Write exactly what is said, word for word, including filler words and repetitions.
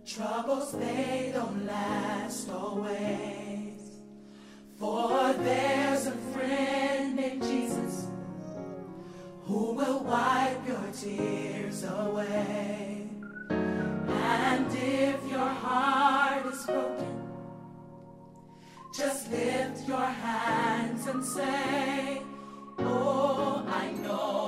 Troubles, they don't last always. For there's a friend named Jesus who will wipe your tears away. And if your heart is broken, just lift your hands and say, oh, I know